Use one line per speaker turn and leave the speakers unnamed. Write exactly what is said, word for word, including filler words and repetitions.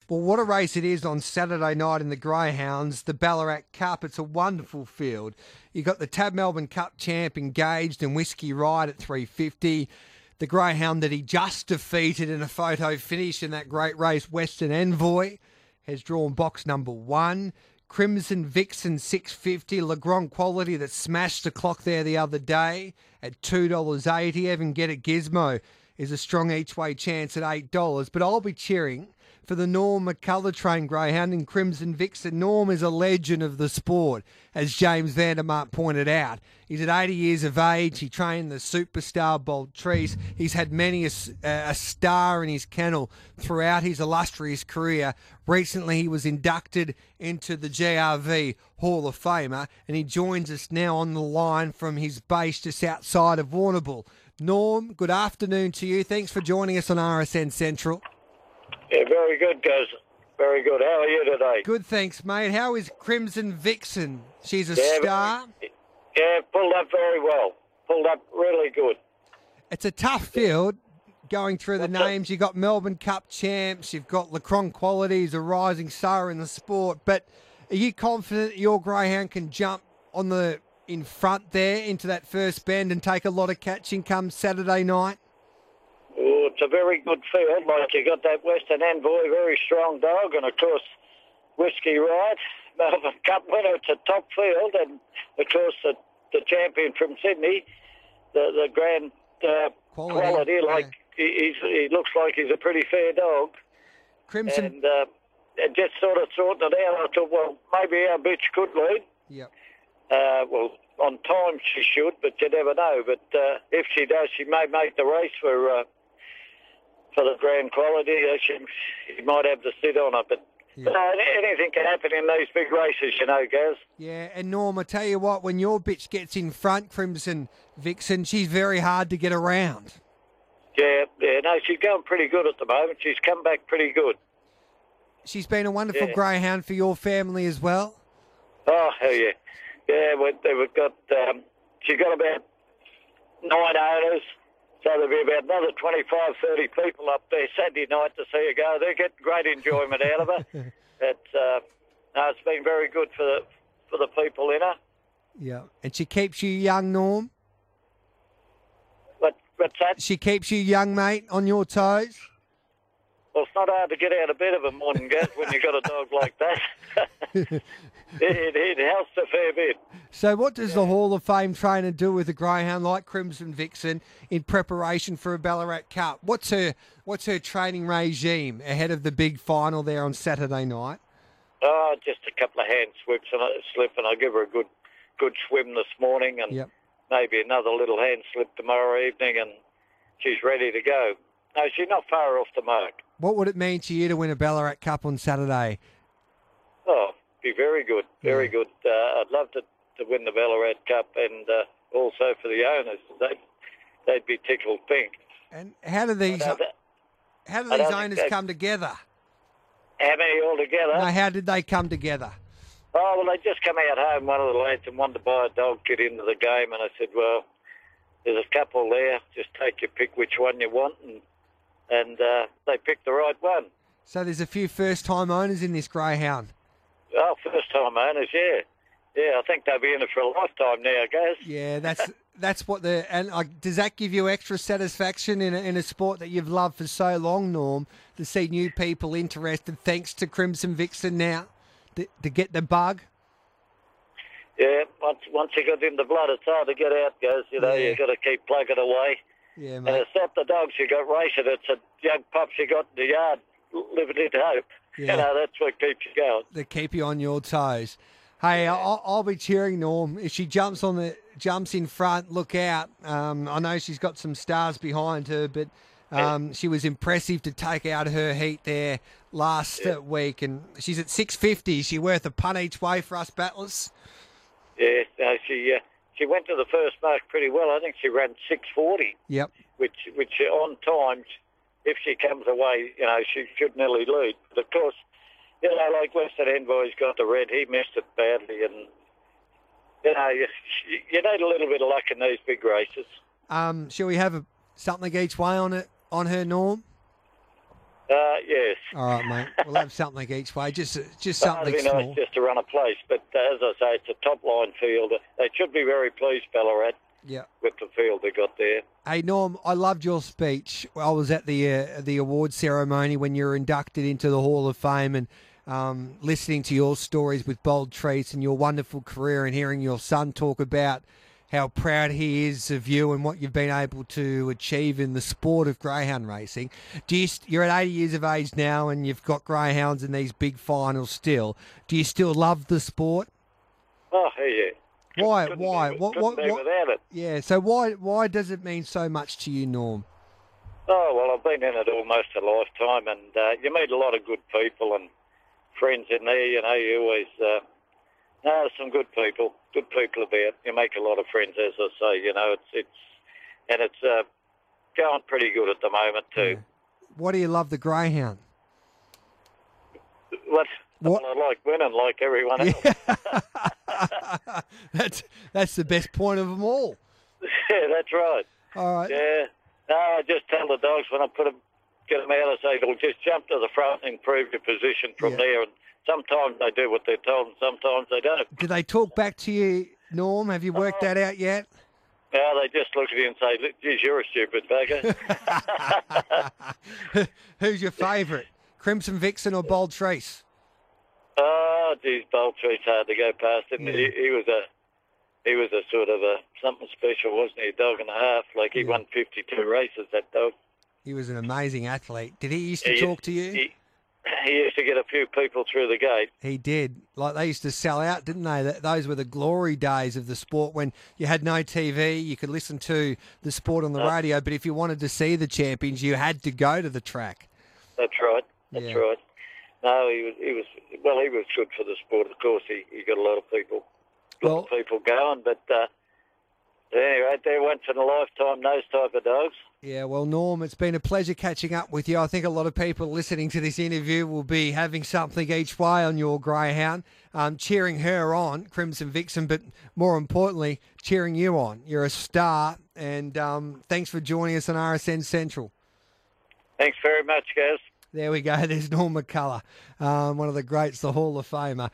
Well, what a race it is on Saturday night in the Greyhounds, the Ballarat Cup. It's a wonderful field. You've got the Tab Melbourne Cup champ Engaged and Whiskey Ride at three fifty. The Greyhound that he just defeated in a photo finish in that great race, Western Envoy, has drawn box number one. Crimson Vixen six fifty, Legrand Quality that smashed the clock there the other day at two dollars eighty. Evan Get It Gizmo is a strong each-way chance at eight dollars. But I'll be cheering for the Norm McCullough trained Greyhound and Crimson Vixen. Norm is a legend of the sport, as James Vandermark pointed out. He's at eighty years of age. He trained the superstar Bold Treese. He's had many a, a star in his kennel throughout his illustrious career. Recently, he was inducted into the G R V Hall of Famer, and he joins us now on the line from his base just outside of Warrnambool. Norm, good afternoon to you. Thanks for joining us on R S N Central.
Yeah, very good, guys. Very good. How are you today?
Good, thanks, mate. How is Crimson Vixen? She's a
yeah,
star.
Yeah, pulled up very well. Pulled up really good.
It's a tough field going through the
What's
names. You've got Melbourne Cup champs. You've got Legrand Quality, who's a rising star in the sport. But are you confident your Greyhound can jump on the in front there into that first bend and take a lot of catching come Saturday night?
Oh, it's a very good field. Like, you got that Western Envoy, very strong dog, and of course Whiskey Ride, Melbourne Cup winner. It's a top field, and of course the, the champion from Sydney, the the Grand uh,
Quality,
quality. Like
yeah.
he, he's, he looks like he's a pretty fair dog.
Crimson.
And uh, it just sort of sorted it out. I thought, well, maybe our bitch could lead.
Yep.
Uh, well, on time she should, but you never know. But uh, if she does, she may make the race for uh, for the Grand Quality. Uh, she, she might have the sit on her, but
Yeah.
uh, anything can happen in these big races, you know, Gaz.
Yeah, and Norm, I tell you what, when your bitch gets in front, Crimson Vixen, she's very hard to get around.
Yeah, yeah, no, she's going pretty good at the moment. She's come back pretty good.
She's been a wonderful
Yeah.
greyhound for your family as well.
Oh, hell yeah. Yeah, we, we've got, um, she's got about nine owners, so there'll be about another twenty-five, thirty people up there Saturday night to see her go. They're getting great enjoyment out of her. It's, uh, no, it's been very good for the, for the people in her.
Yeah, and she keeps you young, Norm.
What, what's that?
She keeps you young, mate, on your toes.
Well, it's not hard to get out of bed of a morning, Gaz, when you've got a dog like that. it, it, it helps a fair bit.
So what does the Hall of Fame trainer do with a greyhound like Crimson Vixen in preparation for a Ballarat Cup? What's her what's her training regime ahead of the big final there on Saturday night?
Oh, just a couple of hand slips and a slip, and I give her a good good swim this morning, and
Yep.
maybe another little hand slip tomorrow evening, and she's ready to go. No, she's not far off the mark.
What would it mean to you to win a Ballarat Cup on Saturday?
Oh, be very good, very
Yeah.
good. Uh, I'd love to, to win the Ballarat Cup, and uh, also for the owners, they'd, they'd be tickled pink.
And how do these
I don't-
how do
I
these
don't think
owners
they-
come together?
How many altogether?
No, how did they come together?
Oh, well, they just come out home, one of the lads, and wanted to buy a dog, get into the game, and I said, well, there's a couple there, just take your pick which one you want, and and uh, they picked the right one.
So there's a few first-time owners in this greyhound.
Oh, first-time owners, yeah. Yeah, I think they'll be in it for a lifetime now, guys.
Yeah, that's that's what the and uh, does that give you extra satisfaction in a, in a sport that you've loved for so long, Norm, to see new people interested thanks to Crimson Vixen now to, to get the bug?
Yeah, once once you got in the blood, it's hard to get out, guys. You know,
Yeah.
you got to keep plugging away.
Yeah,
And
mate.
it's not the dogs you got racing, it's the young pups you got in the yard living in hope.
Yeah.
You know, that's what keeps you going.
To keep you on your toes. Hey, I'll, I'll be cheering Norm if she jumps on the jumps in front. Look out! Um, I know she's got some stars behind her, but um, she was impressive to take out her heat there last uh, week, and she's at six fifty. Is she worth a punt each way for us battlers?
Yeah, no, she uh, she went to the first mark pretty well. I think she ran six forty,
Yep.
which which uh, on times, if she comes away, you know, she should nearly lead. But of course, you know, like Western Envoy's got the red, he missed it badly, and you know, you, you need a little bit of luck in these big races.
Um, shall we have a, something each way on it on her, Norm?
Uh, yes.
All right, mate. We'll have something each way. Just, just
Oh,
something
it'd be
small.
nice just to run a place, but uh, as I say, it's a top line field. They should be very pleased, Ballarat,
Yeah.
with the field they got there.
Hey Norm, I loved your speech. I was at the uh, the award ceremony when you were inducted into the Hall of Fame, and um, listening to your stories with Bold Treats and your wonderful career, and hearing your son talk about how proud he is of you and what you've been able to achieve in the sport of greyhound racing. Do you, you're at eighty years of age now, and you've got greyhounds in these big finals still. Do you still love the sport?
Oh, yeah.
Why?
Couldn't
Why?
Be,
What?
couldn't
What?
be
what
without it.
yeah. So why? Why does it mean so much to you, Norm?
Oh, well, I've been in it almost a lifetime, and uh, you meet a lot of good people and friends in there. You know, you always uh, know some good people, good people about. You make a lot of friends, as I say. You know, it's it's and it's uh, going pretty good at the moment too.
Yeah. Why do you love the greyhound?
What?
What?
Well, I like winning, like everyone else.
that's that's the best point of them all.
Yeah, that's right.
All right.
Yeah. No, I just tell the dogs when I put them, get them out, I say, they'll just jump to the front and improve your position from
Yeah.
there. And sometimes they do what they're told, and sometimes they don't.
Do they talk back to you, Norm? Have you worked that out yet?
Now they just look at you and say, geez, you're a stupid bugger.
Who's your favourite? Crimson Vixen or Bold Trease?
Oh, geez, Bold Tree's hard to go past. And
Yeah.
he, he was a he was a sort of a something special, wasn't he? A dog and a half. Like he
Yeah.
won fifty-two races, that dog.
He was an amazing athlete. Did he used to
He-
talk to you?
He, he used to get a few people through the gate.
He did. Like they used to sell out, didn't they? That Those were the glory days of the sport when you had no T V. You could listen to the sport on the
Uh,
radio, but if you wanted to see the champions, you had to go to the track.
That's right. That's
Yeah.
right. No, he was. He was. Well, he was good for the sport. Of course, he, he got a lot of people, a lot
Well-
of people going. But uh, anyway, they're once in a lifetime. Those type of dogs.
Yeah, well, Norm, it's been a pleasure catching up with you. I think a lot of people listening to this interview will be having something each way on your greyhound, um, cheering her on, Crimson Vixen, but more importantly, cheering you on. You're a star, and um, thanks for joining us on R S N Central.
Thanks very much, guys.
There we go. There's Norm McCullough, um, one of the greats, the Hall of Famer.